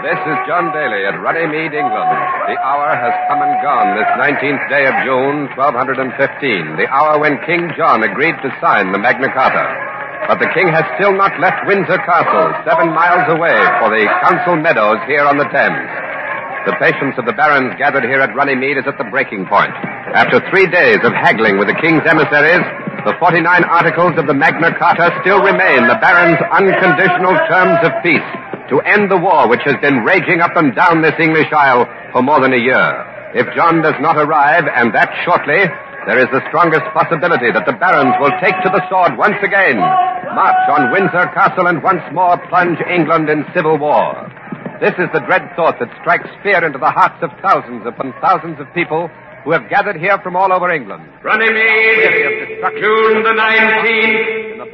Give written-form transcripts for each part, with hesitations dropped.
This is John Daly at Runnymede, England. The hour has come and gone this 19th day of June, 1215, the hour when King John agreed to sign the Magna Carta. But the king has still not left Windsor Castle, 7 miles away, for the council meadows here on the Thames. The patience of the barons gathered here at Runnymede is at the breaking point. After 3 days of haggling with the king's emissaries, the 49 articles of the Magna Carta still remain the barons' unconditional terms of peace to end the war which has been raging up and down this English Isle for more than a year. If John does not arrive, and that shortly, there is the strongest possibility that the barons will take to the sword once again, march on Windsor Castle, and once more plunge England in civil war. This is the dread thought that strikes fear into the hearts of thousands upon thousands of people who have gathered here from all over England. Runnymede, June the 19th,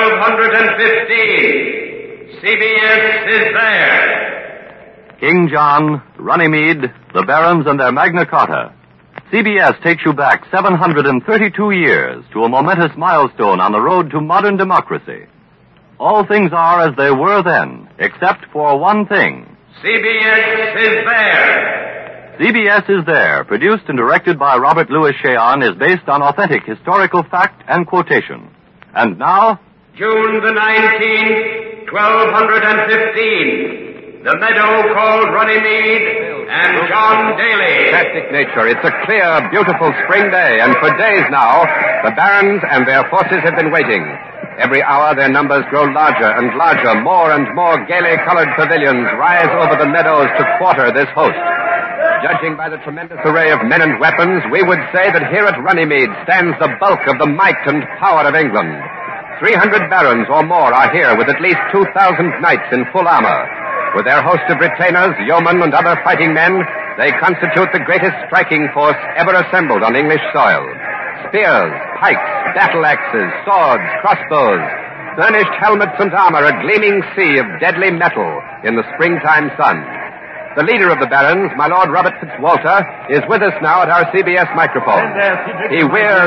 1215. CBS is there. King John, Runnymede, the barons and their Magna Carta. CBS takes you back 732 years to a momentous milestone on the road to modern democracy. All things are as they were then, except for one thing. CBS is there. CBS is there, produced and directed by Robert Louis Cheon, is based on authentic historical fact and quotation. And now, June the 19th, 1215. The meadow called Runnymede and John Daly. Fantastic nature. It's a clear, beautiful spring day, and for days now, the barons and their forces have been waiting. Every hour their numbers grow larger and larger. More and more gaily colored pavilions rise over the meadows to quarter this host. Judging by the tremendous array of men and weapons, we would say that here at Runnymede stands the bulk of the might and power of England. 300 barons or more are here with at least 2,000 knights in full armor. With their host of retainers, yeomen, and other fighting men, they constitute the greatest striking force ever assembled on English soil. Spears, pikes, battle axes, swords, crossbows, burnished helmets and armor, a gleaming sea of deadly metal in the springtime sun. The leader of the barons, my Lord Robert Fitzwalter, is with us now at our CBS microphone. He wears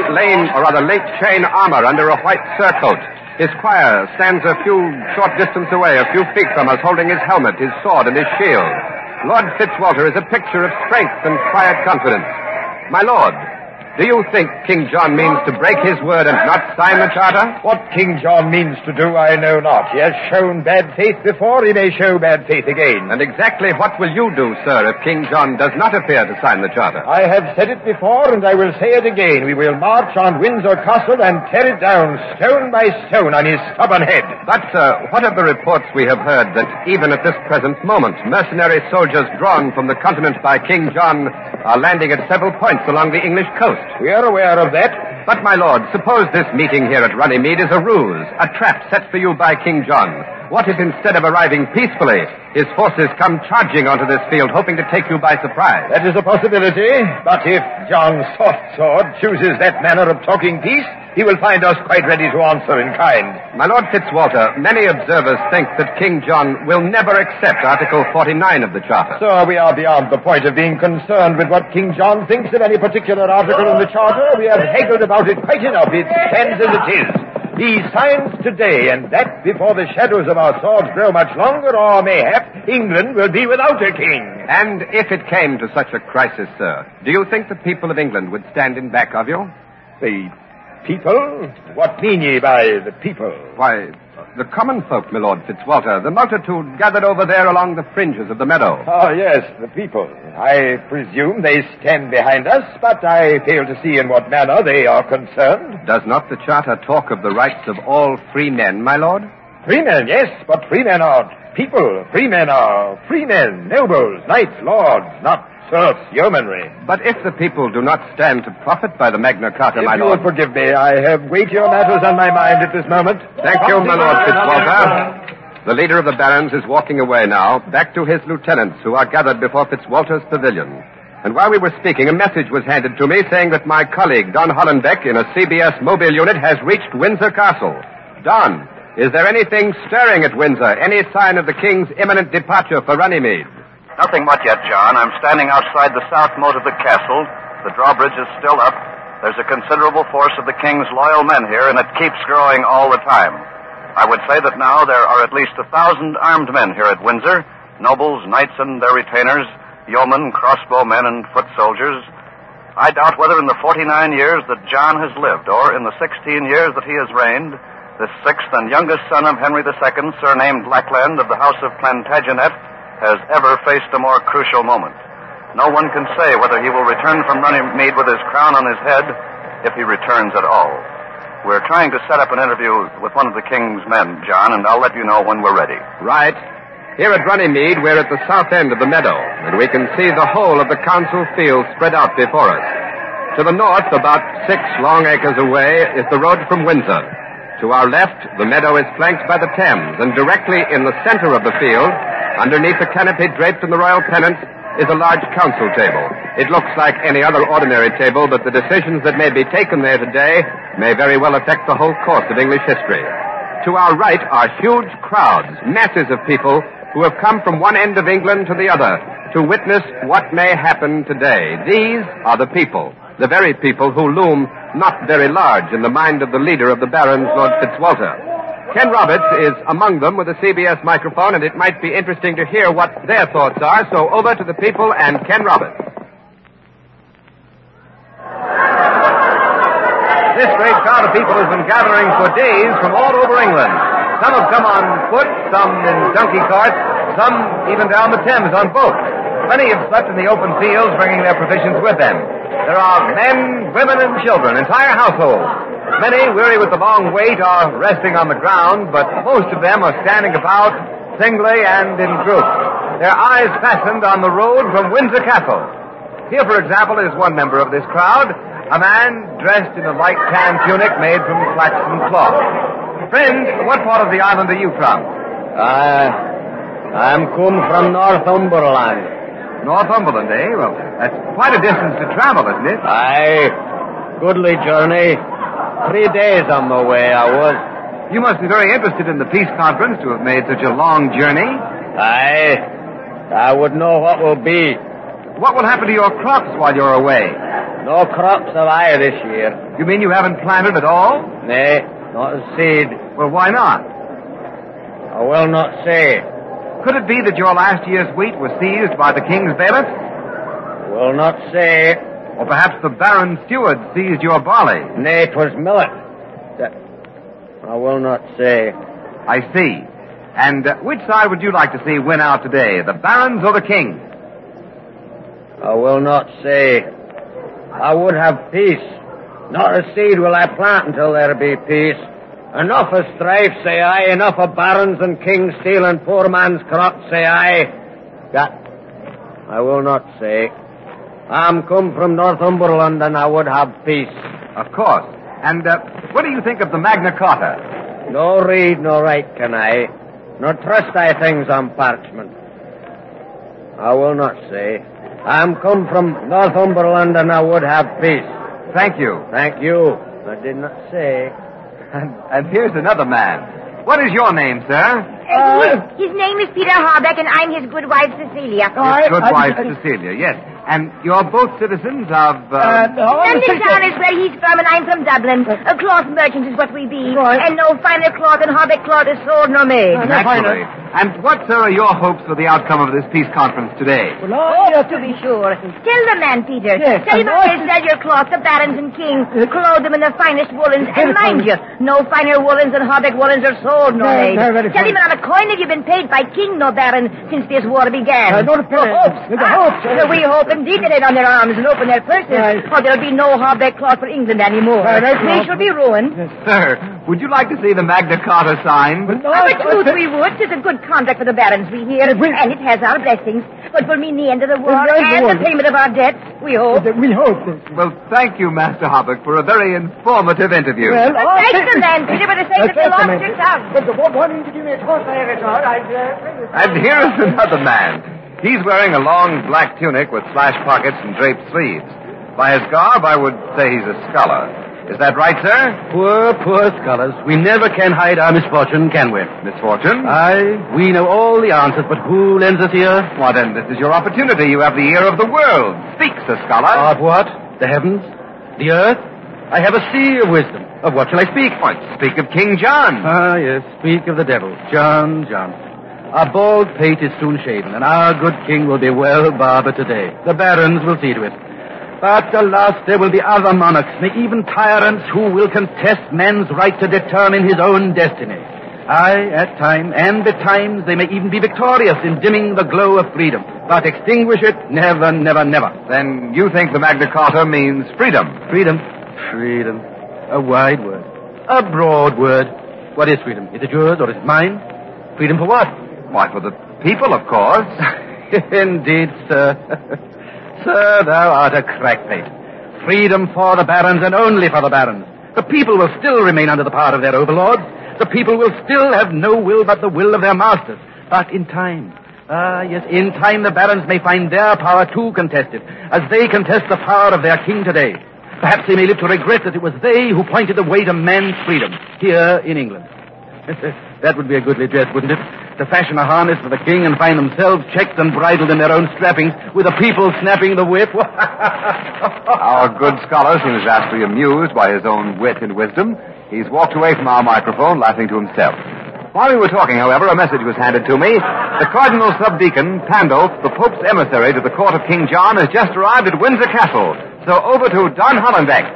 late chain armor under a white surcoat. His squire stands a few short distance away, a few feet from us, holding his helmet, his sword, and his shield. Lord Fitzwalter is a picture of strength and quiet confidence. My lord, do you think King John means to break his word and not sign the charter? What King John means to do, I know not. He has shown bad faith before, he may show bad faith again. And exactly what will you do, sir, if King John does not appear to sign the charter? I have said it before, and I will say it again. We will march on Windsor Castle and tear it down stone by stone on his stubborn head. But, sir, what of the reports we have heard that even at this present moment, mercenary soldiers drawn from the continent by King John are landing at several points along the English coast? We are aware of that. But, my lord, suppose this meeting here at Runnymede is a ruse, a trap set for you by King John. What if instead of arriving peacefully, his forces come charging onto this field, hoping to take you by surprise? That is a possibility, but if John Softsword chooses that manner of talking peace, he will find us quite ready to answer in kind. My Lord Fitzwalter, many observers think that King John will never accept Article 49 of the Charter. Sir, we are beyond the point of being concerned with what King John thinks of any particular article in the Charter. We have haggled about it quite enough. It stands as it is. He signs today, and that before the shadows of our swords grow much longer, or mayhap England will be without a king. And if it came to such a crisis, sir, do you think the people of England would stand in back of you? The people? What mean ye by the people? Why, the common folk, my Lord Fitzwalter, the multitude gathered over there along the fringes of the meadow. Oh, yes, the people. I presume they stand behind us, but I fail to see in what manner they are concerned. Does not the Charter talk of the rights of all free men, my lord? Free men, yes, but free men are people. Free men are free men, nobles, knights, lords, not serfs, yeomanry. But if the people do not stand to profit by the Magna Carta, my lord... If you will forgive me, I have weightier matters on my mind at this moment. Thank you, my Lord Fitzwalter. The leader of the barons is walking away now, back to his lieutenants, who are gathered before Fitzwalter's pavilion. And while we were speaking, a message was handed to me saying that my colleague, Don Hollenbeck, in a CBS mobile unit, has reached Windsor Castle. Don, is there anything stirring at Windsor? Any sign of the king's imminent departure for Runnymede? Nothing much yet, John. I'm standing outside the south moat of the castle. The drawbridge is still up. There's a considerable force of the king's loyal men here, and it keeps growing all the time. I would say that now there are at least 1,000 armed men here at Windsor, nobles, knights and their retainers, yeomen, crossbowmen, and foot soldiers, I doubt whether in the 49 years that John has lived, or in the 16 years that he has reigned, the sixth and youngest son of Henry II, surnamed Lackland of the House of Plantagenet, has ever faced a more crucial moment. No one can say whether he will return from Runnymede with his crown on his head, if he returns at all. We're trying to set up an interview with one of the king's men, John, and I'll let you know when we're ready. Right. Here at Runnymede, we're at the south end of the meadow, and we can see the whole of the council field spread out before us. To the north, about 6 long acres away, is the road from Windsor. To our left, the meadow is flanked by the Thames, and directly in the center of the field, underneath the canopy draped in the royal pennant, is a large council table. It looks like any other ordinary table, but the decisions that may be taken there today may very well affect the whole course of English history. To our right are huge crowds, masses of people who have come from one end of England to the other to witness what may happen today. These are the people, the very people who loom not very large in the mind of the leader of the barons, Lord Fitzwalter. Ken Roberts is among them with a CBS microphone, and it might be interesting to hear what their thoughts are. So over to the people and Ken Roberts. This great crowd of people has been gathering for days from all over England. Some have come on foot, some in donkey carts, some even down the Thames on boats. Many have slept in the open fields, bringing their provisions with them. There are men, women, and children, entire households. Many, weary with the long wait, are resting on the ground, but most of them are standing about singly and in groups, their eyes fastened on the road from Windsor Castle. Here, for example, is one member of this crowd, a man dressed in a light tan tunic made from flaxen cloth. Friend, what part of the island are you from? I'm come from Northumberland. Northumberland, eh? Well, that's quite a distance to travel, isn't it? Aye, goodly journey. 3 days on my way, I was. You must be very interested in the peace conference to have made such a long journey. Aye, I would know what will be. What will happen to your crops while you're away? No crops have I this year. You mean you haven't planted at all? Nay, not a seed. Well, why not? I will not say. Could it be that your last year's wheat was seized by the king's bailiff? Will not say. Or perhaps the baron steward seized your barley? Nay, 'twas millet. I will not say. I see. And which side would you like to see win out today, the barons or the king? I will not say. I would have peace. Not a seed will I plant until there be peace. Enough of strife, say I. Enough of barons and kings stealing poor man's crops, say I. That I will not say. I'm come from Northumberland, and I would have peace. Of course. And what do you think of the Magna Carta? No read, no write can I. Nor trust I things on parchment. I will not say. I'm come from Northumberland, and I would have peace. Thank you. Thank you. I did not say. And here's another man. What is your name, sir? His name is Peter Harbeck, and I'm his good wife, Cecilia. His good wife, Cecilia, yes. And you're both citizens of... London town is where he's from, and I'm from Dublin. A cloth merchant is what we be. Right. And no finer cloth than Harbeck cloth is sold nor made. Naturally. And what, sir, are your hopes for the outcome of this peace conference today? To be sure. Tell the man, Peter. Yes, Tell him how they sell your cloth, the barons and kings. Clothe them in the finest woolens. And mind you, no finer woolens than Harbeck woolens are sold nor made. Tell him on a coin have you been paid by king nor baron since this war began. We hope indeed that they on their arms and open their purses, or there'll be no Harbeck cloth for England anymore. We shall be ruined. Sir, would you like to see the Magna Carta signed? Of a truth we would. 'Tis a good contract for the barons, we hear, and it has our blessings. But will mean the end of the war and the payment of our debts, we hope. Well, thank you, Master Harbeck, for a very informative interview. But thanks the man, Peter, for the sake of the lost your tongue. And here is another man. He's wearing a long black tunic with slash pockets and draped sleeves. By his garb, I would say he's a scholar. Is that right, sir? Poor scholars. We never can hide our misfortune, can we? Misfortune? Aye, we know all the answers, but who lends us ear? Why, then, this is your opportunity. You have the ear of the world. Speak, sir scholar. Of what? The heavens? The earth? I have a sea of wisdom. Of what shall I speak? Why, speak of King John. Ah, yes, speak of the devil. John. Our bald pate is soon shaven, and our good king will be well barbered today. The barons will see to it. But alas, there will be other monarchs, nay, even tyrants, who will contest man's right to determine his own destiny. Aye, at time, and betimes they may even be victorious in dimming the glow of freedom. But extinguish it, never, never, never. Then you think the Magna Carta means freedom? Freedom? Freedom. A wide word. A broad word. What is freedom? Is it yours or is it mine? Freedom for what? Why, for the people, of course. Indeed, sir. Sir, thou art a crackpate. Freedom for the barons and only for the barons. The people will still remain under the power of their overlords. The people will still have no will but the will of their masters. But in time, in time the barons may find their power too contested, as they contest the power of their king today. Perhaps they may live to regret that it was they who pointed the way to man's freedom here in England. That would be a goodly dress, wouldn't it? To fashion a harness for the king and find themselves checked and bridled in their own strappings, with the people snapping the whip. Our good scholar seems vastly amused by his own wit and wisdom. He's walked away from our microphone, laughing to himself. While we were talking, however, a message was handed to me. The Cardinal Subdeacon, Pandulf, the Pope's emissary to the court of King John, has just arrived at Windsor Castle. So over to Don Hollenbeck.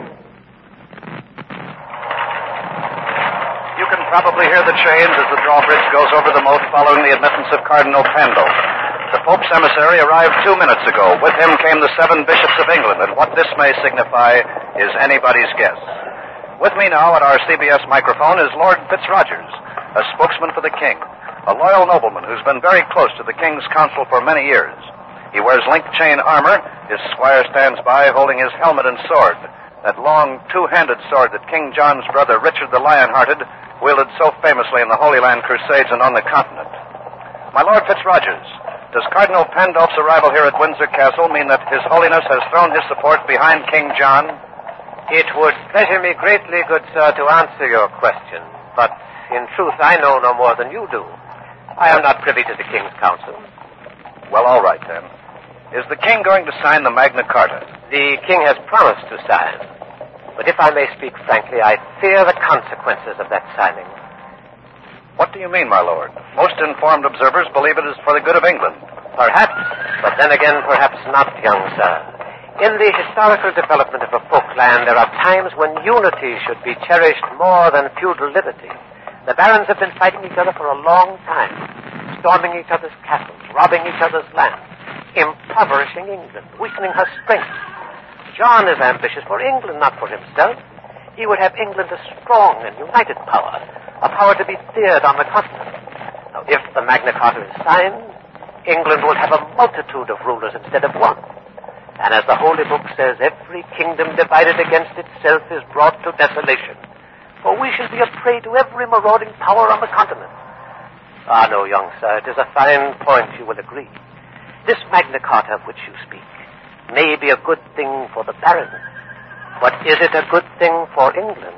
You can probably hear the chains as the drawbridge goes over the moat following the admittance of Cardinal Pandulf. The Pope's emissary arrived 2 minutes ago. With him came the 7 bishops of England, and what this may signify is anybody's guess. With me now at our CBS microphone is Lord Fitzrogers, a spokesman for the king, a loyal nobleman who's been very close to the king's council for many years. He wears link chain armor. His squire stands by holding his helmet and sword, that long two-handed sword that King John's brother Richard the Lionhearted wielded so famously in the Holy Land Crusades and on the continent. My Lord Fitzrogers, does Cardinal Pandulf's arrival here at Windsor Castle mean that His Holiness has thrown his support behind King John? It would pleasure me greatly, good sir, to answer your question, but in truth I know no more than you do. I am not privy to the king's counsel. Well, all right, then. Is the king going to sign the Magna Carta? The king has promised to sign, but if I may speak frankly, I fear the consequences of that signing. What do you mean, my lord? Most informed observers believe it is for the good of England. Perhaps, but then again, perhaps not, young sir. In the historical development of a folkland, there are times when unity should be cherished more than feudal liberty. The barons have been fighting each other for a long time, storming each other's castles, robbing each other's lands, impoverishing England, weakening her strength. John is ambitious for England, not for himself. He would have England a strong and united power, a power to be feared on the continent. Now, if the Magna Carta is signed, England will have a multitude of rulers instead of one. And as the Holy Book says, every kingdom divided against itself is brought to desolation. For we shall be a prey to every marauding power on the continent. Ah, no, young sir, it is a fine point, you will agree. This Magna Carta of which you speak may be a good thing for the barons, but is it a good thing for England?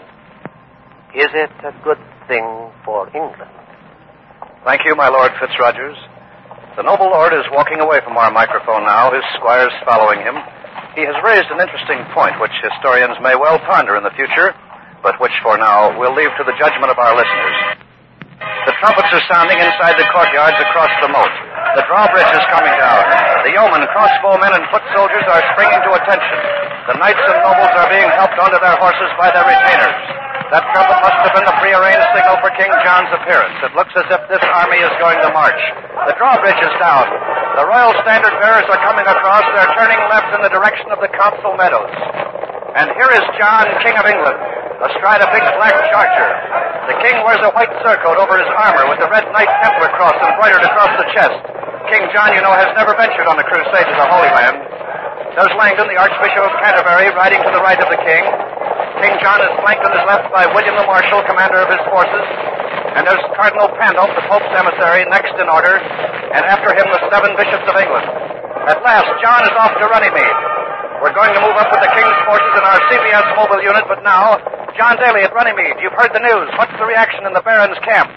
Is it a good thing for England? Thank you, my Lord Fitzrogers. The noble lord is walking away from our microphone now, his squires following him. He has raised an interesting point which historians may well ponder in the future, but which for now we'll leave to the judgment of our listeners. The trumpets are sounding inside the courtyards across the moat. The drawbridge is coming down. The yeomen, crossbowmen, and foot soldiers are springing to attention. The knights and nobles are being helped onto their horses by their retainers. That trumpet must have been the prearranged signal for King John's appearance. It looks as if this army is going to march. The drawbridge is down. The royal standard bearers are coming across. They're turning left in the direction of the council meadows. And here is John, King of England, astride a big black charger. The king wears a white surcoat over his armor with the red Knight Templar cross embroidered across the chest. King John, you know, has never ventured on the crusade to the Holy Land. There's Langdon, the Archbishop of Canterbury, riding to the right of the king. King John is flanked on his left by William the Marshal, commander of his forces. And there's Cardinal Pandulf, the Pope's emissary, next in order. And after him, the 7 bishops of England. At last, John is off to Runnymede. We're going to move up with the king's forces in our CBS mobile unit, but now, John Daly at Runnymede. You've heard the news. What's the reaction in the Barons' camp?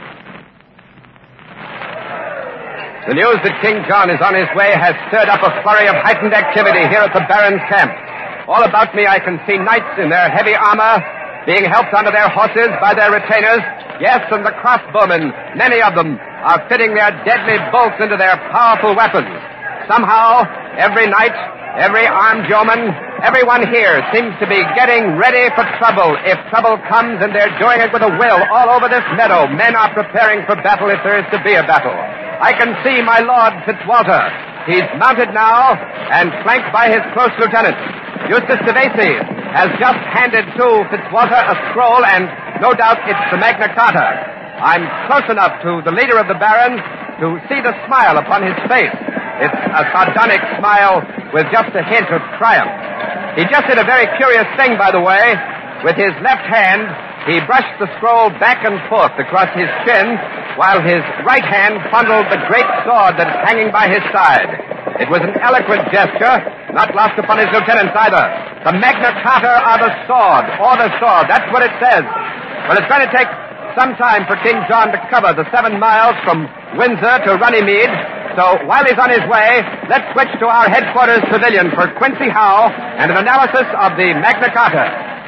The news that King John is on his way has stirred up a flurry of heightened activity here at the Barons' camp. All about me I can see knights in their heavy armor being helped onto their horses by their retainers. Yes, and the crossbowmen, many of them, are fitting their deadly bolts into their powerful weapons. Somehow, every night, every armed yeoman, everyone here seems to be getting ready for trouble. If trouble comes, and they're doing it with a will all over this meadow, men are preparing for battle if there is to be a battle. I can see my Lord Fitzwalter. He's mounted now and flanked by his close lieutenant. Eustace de Vesey has just handed to Fitzwalter a scroll, and no doubt it's the Magna Carta. I'm close enough to the leader of the barons to see the smile upon his face. It's a sardonic smile with just a hint of triumph. He just did a very curious thing, by the way. With his left hand, he brushed the scroll back and forth across his chin, while his right hand fondled the great sword that is hanging by his side. It was an eloquent gesture, not lost upon his lieutenants either. The Magna Carta are the sword, or the sword. That's what it says. Well, it's going to take some time for King John to cover the 7 miles from Windsor to Runnymede. So while he's on his way, let's switch to our headquarters pavilion for Quincy Howe and an analysis of the Magna Carta.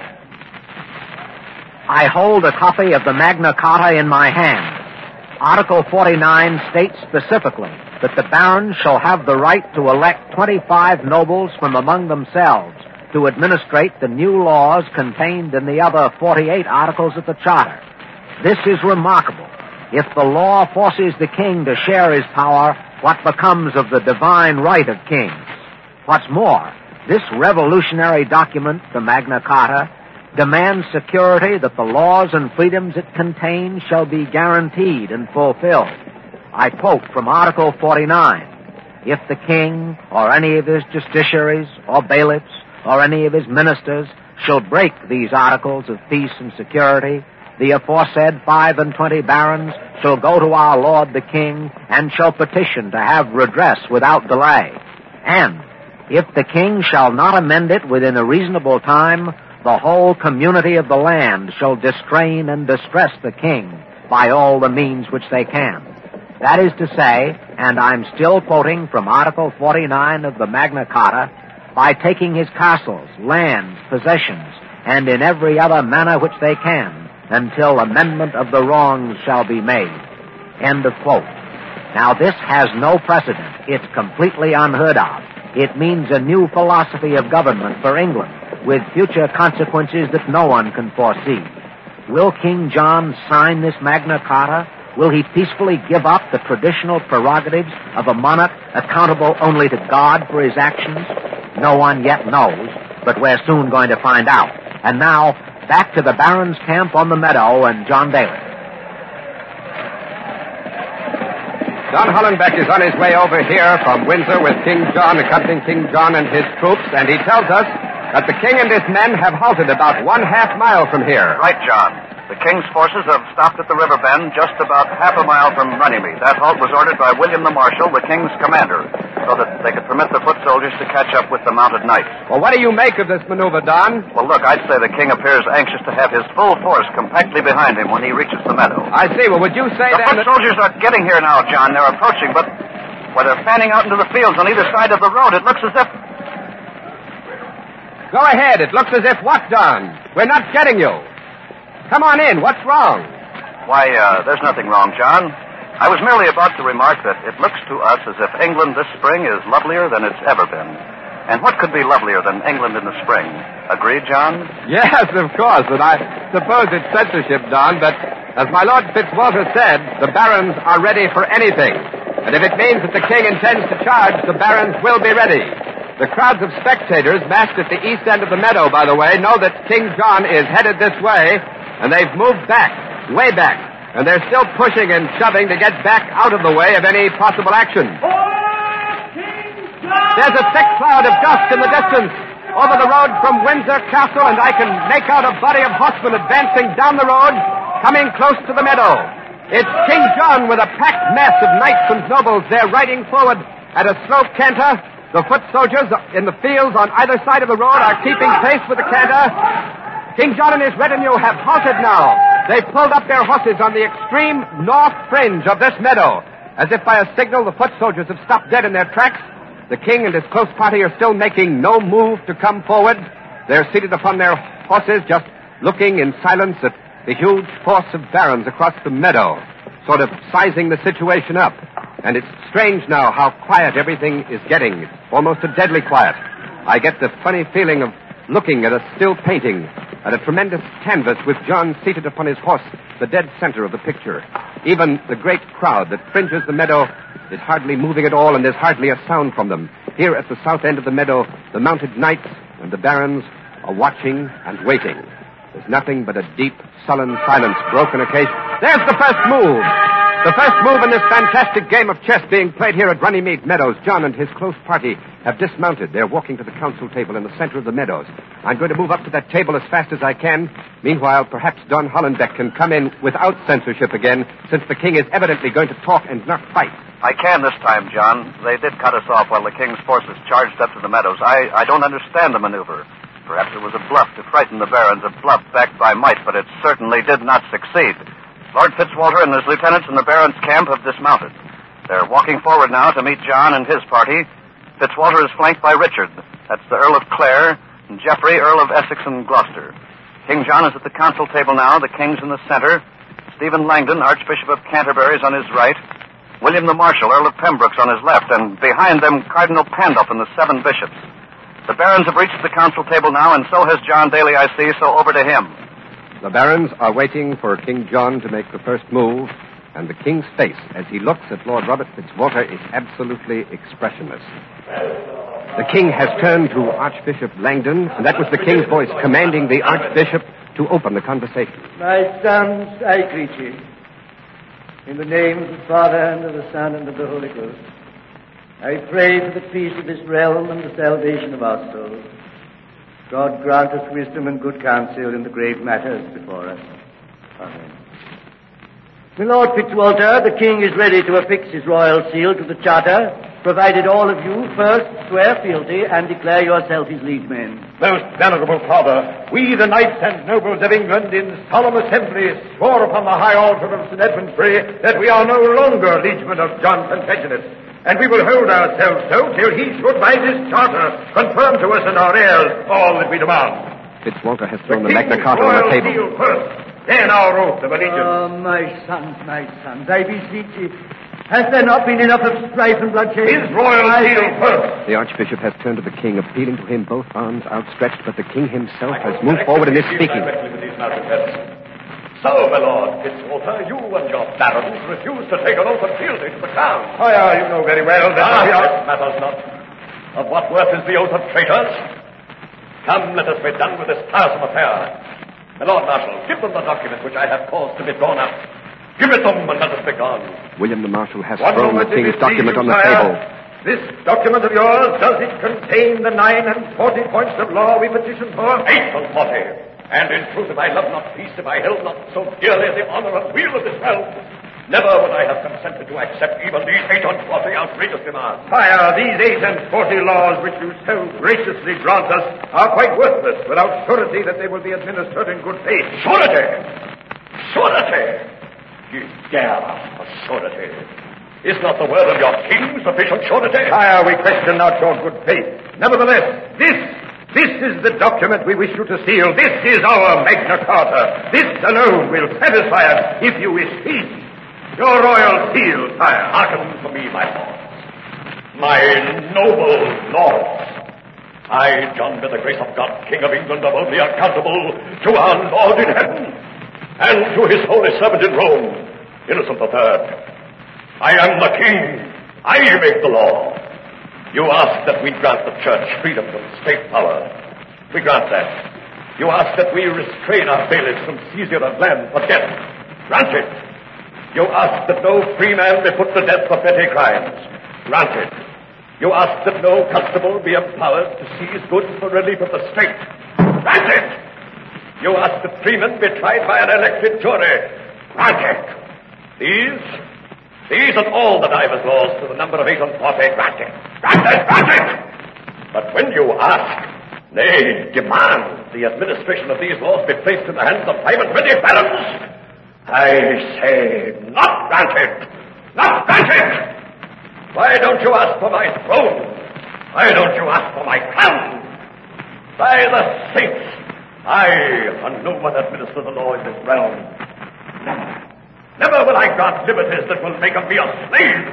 I hold a copy of the Magna Carta in my hand. Article 49 states specifically that the barons shall have the right to elect 25 nobles from among themselves to administrate the new laws contained in the other 48 articles of the Charter. This is remarkable. If the law forces the king to share his power, what becomes of the divine right of kings? What's more, this revolutionary document, the Magna Carta, demands security that the laws and freedoms it contains shall be guaranteed and fulfilled. I quote from Article 49. If the king, or any of his justiciaries, or bailiffs, or any of his ministers, shall break these articles of peace and security, the aforesaid 25 barons shall go to our Lord the King, and shall petition to have redress without delay. And, if the king shall not amend it within a reasonable time, the whole community of the land shall distrain and distress the king by all the means which they can. That is to say, and I'm still quoting from Article 49 of the Magna Carta, by taking his castles, lands, possessions, and in every other manner which they can, until amendment of the wrongs shall be made. End of quote. Now, this has no precedent. It's completely unheard of. It means a new philosophy of government for England, with future consequences that no one can foresee. Will King John sign this Magna Carta? Will he peacefully give up the traditional prerogatives of a monarch accountable only to God for his actions? No one yet knows, but we're soon going to find out. And now, back to the Barons' camp on the meadow and John Daly. John Hollenbeck is on his way over here from Windsor with King John, accompanying King John and his troops, and he tells us that the king and his men have halted about 1/2 mile from here. Right, John. The king's forces have stopped at the river bend just about 1/2 mile from Runnymede. That halt was ordered by William the Marshal, the king's commander, so that they could permit the foot soldiers to catch up with the mounted knights. Well, what do you make of this maneuver, Don? Well, look, I'd say the king appears anxious to have his full force compactly behind him when he reaches the meadow. I see. Well, would you say the foot soldiers are getting here now, John. They're approaching, but while they're fanning out into the fields on either side of the road, it looks as if... Go ahead. It looks as if what, Don? We're not getting you. Come on in. What's wrong? Why, there's nothing wrong, John. I was merely about to remark that it looks to us as if England this spring is lovelier than it's ever been. And what could be lovelier than England in the spring? Agreed, John? Yes, of course, and I suppose it's censorship, Don, but as my Lord Fitzwalter said, the barons are ready for anything. And if it means that the king intends to charge, the barons will be ready. The crowds of spectators massed at the east end of the meadow, by the way, know that King John is headed this way, and they've moved back, way back, and they're still pushing and shoving to get back out of the way of any possible action. There's a thick cloud of dust in the distance over the road from Windsor Castle, and I can make out a body of horsemen advancing down the road, coming close to the meadow. It's King John with a packed mass of knights and nobles. They're riding forward at a slow canter. The foot soldiers in the fields on either side of the road are keeping pace with the canter. King John and his retinue have halted now. They've pulled up their horses on the extreme north fringe of this meadow. As if by a signal, the foot soldiers have stopped dead in their tracks. The king and his close party are still making no move to come forward. They're seated upon their horses, just looking in silence at the huge force of barons across the meadow. sort of sizing the situation up. And it's strange now how quiet everything is getting. Almost a deadly quiet. I get the funny feeling of looking at a still painting, at a tremendous canvas with John seated upon his horse, the dead center of the picture. Even the great crowd that fringes the meadow is hardly moving at all, and there's hardly a sound from them. Here at the south end of the meadow, the mounted knights and the barons are watching and waiting. There's nothing but a deep, sullen silence, broken occasion. There's the first move! The first move in this fantastic game of chess being played here at Runnymede Meadows. John and his close party have dismounted. They're walking to the council table in the center of the meadows. I'm going to move up to that table as fast as I can. Meanwhile, perhaps Don Hollenbeck can come in without censorship again, since the king is evidently going to talk and not fight. I can this time, John. They did cut us off while the king's forces charged up to the meadows. I don't understand the maneuver. Perhaps it was a bluff to frighten the barons, a bluff backed by might, but it certainly did not succeed. Lord Fitzwalter and his lieutenants in the barons' camp have dismounted. They're walking forward now to meet John and his party. Fitzwalter is flanked by Richard. That's the Earl of Clare, and Geoffrey, Earl of Essex and Gloucester. King John is at the council table now. The king's in the center. Stephen Langdon, Archbishop of Canterbury, is on his right. William the Marshal, Earl of Pembroke's on his left, and behind them, Cardinal Pandulph and the 7 bishops. The barons have reached the council table now, and so has John Daly, I see, so over to him. The barons are waiting for King John to make the first move, and the king's face, as he looks at Lord Robert Fitzwalter, is absolutely expressionless. The king has turned to Archbishop Langdon, and that was the king's voice commanding the archbishop to open the conversation. My sons, I greet you. In the name of the Father, and of the Son, and of the Holy Ghost, I pray for the peace of this realm and the salvation of our souls. God grant us wisdom and good counsel in the grave matters before us. Amen. My Lord Fitzwalter, the King is ready to affix his royal seal to the charter, provided all of you first swear fealty and declare yourself his liegemen. Most venerable Father, we, the knights and nobles of England, in solemn assembly, swore upon the high altar of St. Edmund's that we are no longer liegemen of John Plantagenet, and we will hold ourselves so till he should, by this charter, confirm to us and our heirs all that we demand. Fitzwalter has thrown the Magna Carta on the table. Seal first, then our oath of allegiance. Oh, my sons, I beseech you. Has there not been enough of strife and bloodshed? His royal seal first. The archbishop has turned to the king, appealing to him, both arms outstretched, but the king himself has moved forward and is speaking. So, my lord Fitzwalter, you and your barons refuse to take an oath of fealty to the crown. You know very well that it matters not. Of what worth is the oath of traitors? Come, let us be done with this tiresome affair. My Lord Marshal, give them the document which I have caused to be drawn up. Give it them and let us be gone. William the Marshal has thrown the king's document on the table. This document of yours, does it contain the 49 points of law we petitioned for? 48. And in truth, if I loved not peace, if I held not so dearly the honor and weal of this realm, never would I have consented to accept even these 48 outrageous demands. Sire, these 48 laws which you so graciously grant us are quite worthless without surety that they will be administered in good faith. Surety! Surety! You dare ask for surety. Is not the word of your king sufficient surety? Sire, we question not your good faith. Nevertheless, This is the document we wish you to seal. This is our Magna Carta. This alone will satisfy us if you wish peace. Your royal seal, sire. Hearken to me, my lords. My noble lords. I, John, by the grace of God, King of England, am only accountable to our Lord in heaven and to his holy servant in Rome, Innocent III. I am the king. I make the law. You ask that we grant the church freedom from state power. We grant that. You ask that we restrain our bailiffs from seizure of land for debt. Granted. You ask that no free man be put to death for petty crimes. Granted. You ask that no constable be empowered to seize goods for relief of the state. Granted. You ask that freemen be tried by an elected jury. Granted. These and all the divers laws to the number of 48 granted. But when you ask, nay, demand the administration of these laws be placed in the hands of 5 and 20 barons, I say not granted. Not granted. Why don't you ask for my throne? Why don't you ask for my crown? By the saints, I, a no one, administer the law in this realm. Never will I grant liberties that will make of me a slave.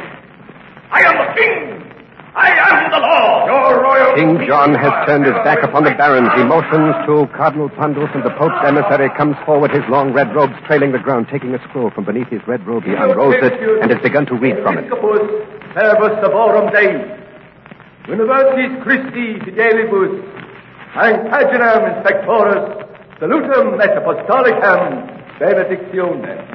I am the king. I am the law. Your royal... King John has turned his back upon the barons. He motions to Cardinal Pandulf, and the Pope's emissary comes forward, his long red robes trailing the ground. Taking a scroll from beneath his red robe, he unrolls it and has begun to read from it. Servus Savorum Dei. Universis Christi Fidelibus. An paginam inspectorus. Salutum et apostolicam benedictionem.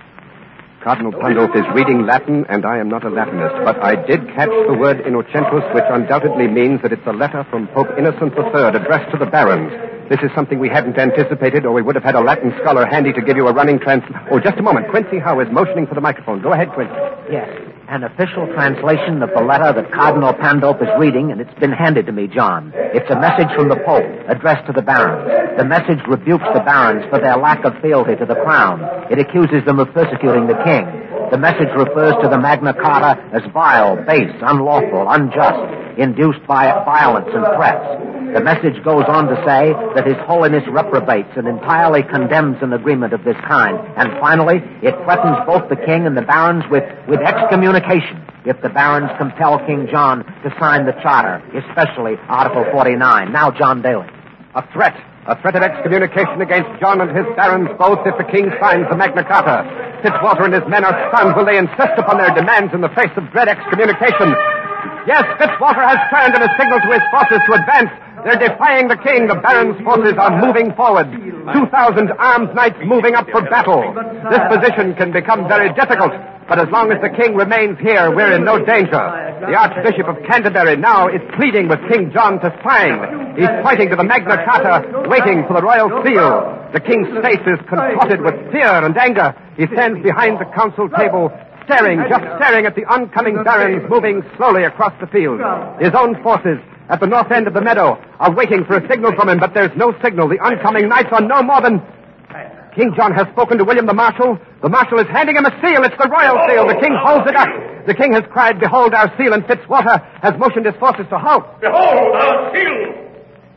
Cardinal Pandulf is reading Latin, and I am not a Latinist, but I did catch the word Innocentus, which undoubtedly means that it's a letter from Pope Innocent III addressed to the barons. This is something we hadn't anticipated, or we would have had a Latin scholar handy to give you a running Oh, just a moment. Quincy Howe is motioning for the microphone. Go ahead, Quincy. Yes, an official translation of the letter that Cardinal Pandulf is reading, and it's been handed to me, John. It's a message from the Pope, addressed to the barons. The message rebukes the barons for their lack of fealty to the crown. It accuses them of persecuting the king. The message refers to the Magna Carta as vile, base, unlawful, unjust, induced by violence and threats. The message goes on to say that His Holiness reprobates and entirely condemns an agreement of this kind. And finally, it threatens both the king and the barons with excommunication if the barons compel King John to sign the charter, especially Article 49. Now, John Daly. A threat of excommunication against John and his barons both if the king signs the Magna Carta. Fitzwater and his men are stunned when they insist upon their demands in the face of dread excommunication. Yes, Fitzwater has turned and has signaled to his forces to advance. They're defying the king. The barons' forces are moving forward. 2,000 armed knights moving up for battle. This position can become very difficult, but as long as the king remains here, we're in no danger. The Archbishop of Canterbury now is pleading with King John to sign. He's pointing to the Magna Carta, waiting for the royal seal. The king's face is contorted with fear and anger. He stands behind the council table, staring at the oncoming barons moving slowly across the field. His own forces at the north end of the meadow are waiting for a signal from him, but there's no signal. The oncoming knights are no more than... King John has spoken to William the Marshal. The Marshal is handing him a seal. It's the royal seal. The king holds it up. The king has cried, "Behold our seal," and Fitzwater has motioned his forces to halt. Behold our seal!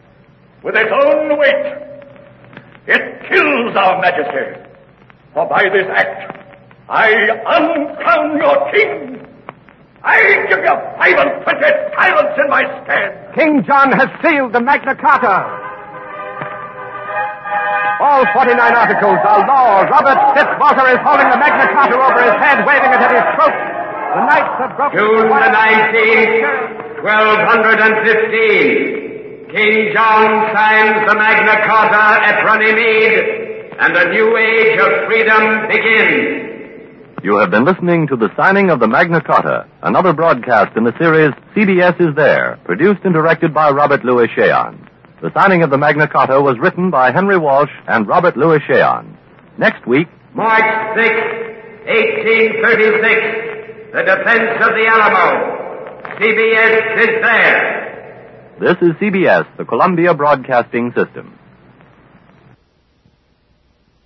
With its own weight, it kills our majesty. For by this act, I uncrown your king. I give you 25 talents in my stead. King John has sealed the Magna Carta. All 49 articles are law. Robert Fitzwater is holding the Magna Carta over his head, waving it at his throat. The knights have broken... June the 19th, 1215. King John signs the Magna Carta at Runnymede, and a new age of freedom begins. You have been listening to the signing of the Magna Carta, another broadcast in the series CBS is There, produced and directed by Robert Louis Cheon. The signing of the Magna Carta was written by Henry Walsh and Robert Louis Cheon. Next week... March 6, 1836, the defense of the Alamo. CBS is There. This is CBS, the Columbia Broadcasting System.